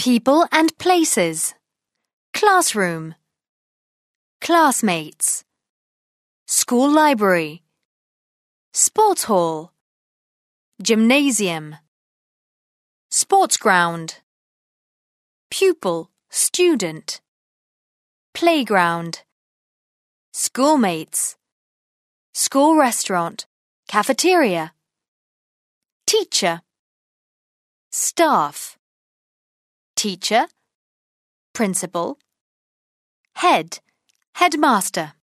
People and places. Classroom. Classmates. School library. Sports hall. Gymnasium. Sports ground. Pupil, student. Playground. Schoolmates. School restaurant. Cafeteria. Teacher. Staff. Teacher. Principal. Head, headmaster.